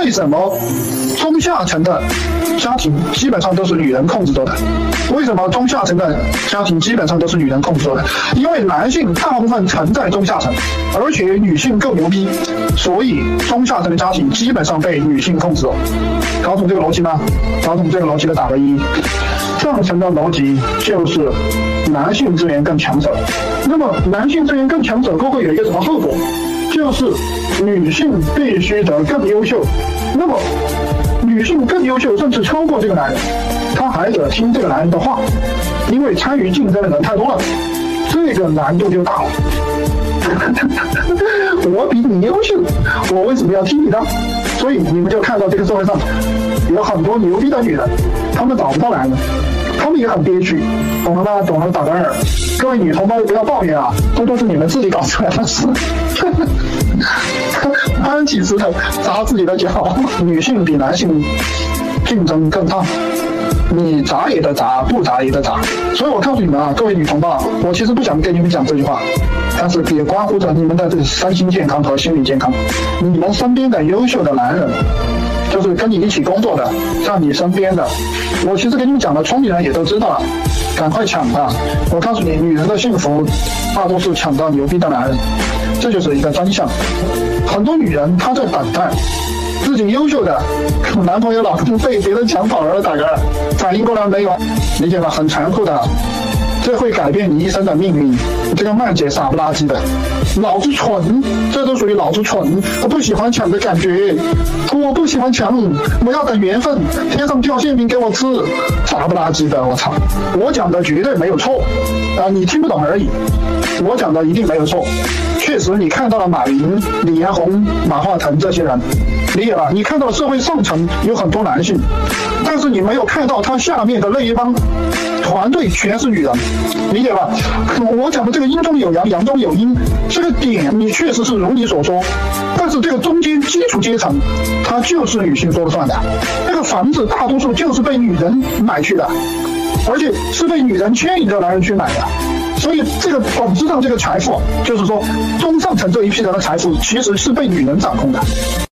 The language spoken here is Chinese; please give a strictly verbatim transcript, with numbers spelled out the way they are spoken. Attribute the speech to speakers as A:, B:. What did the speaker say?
A: 为什么中下层的家庭基本上都是女人控制着的？为什么中下层的家庭基本上都是女人控制着的？因为男性大部分沉在中下层，而且女性更牛逼，所以中下层的家庭基本上被女性控制着。搞懂这个逻辑吗？搞懂这个逻辑的打个一。上层的逻辑就是男性资源更强者，那么男性资源更强者会有一个什么后果？就是女性必须得更优秀，那么女性更优秀，甚至超过这个男人，她还得听这个男人的话，因为参与竞争的人太多了，这个难度就大了。我比你优秀，我为什么要听你的？所以你们就看到这个社会上有很多牛逼的女人，她们找不到男人，她们也很憋屈，懂了吗？懂了，打个二。各位女同胞不要抱怨啊，这都是你们自己搞出来的事。搬起石头砸自己的脚，女性比男性竞争更大，你砸也得砸，不砸也得砸。所以我告诉你们啊，各位女同胞，我其实不想跟你们讲这句话，但是也关乎着你们的这个身心健康和心理健康。你们身边的优秀的男人，就是跟你一起工作的，在你身边的，我其实跟你们讲的，聪明人也都知道了，赶快抢吧！我告诉你，女人的幸福大多是抢到牛逼的男人，这就是一个真相。很多女人她在等待自己优秀的男朋友老公被别人抢跑了，大哥反应过来没有？理解吧？很残酷的，这会改变你一生的命运。这个曼姐傻不拉几的，老子蠢，这都属于老子蠢。我不喜欢抢的感觉，我不喜欢抢，我要等缘分，天上掉馅饼给我吃，傻不拉几的，我操！我讲的绝对没有错啊，你听不懂而已。我讲的一定没有错，确实你看到了马云、李彦宏、马化腾这些人，理解吧？你看到了社会上层有很多男性，但是你没有看到他下面的那一帮团队全是女人，理解吧？我讲的这个阴中有阳，阳中有阴，这个点你确实是如你所说，但是这个中间基础阶层，它就是女性说了算的。那个房子大多数就是被女人买去的，而且是被女人牵引着男人去买的。所以这个本质上这个财富，就是说中上层这一批人的财富其实是被女人掌控的。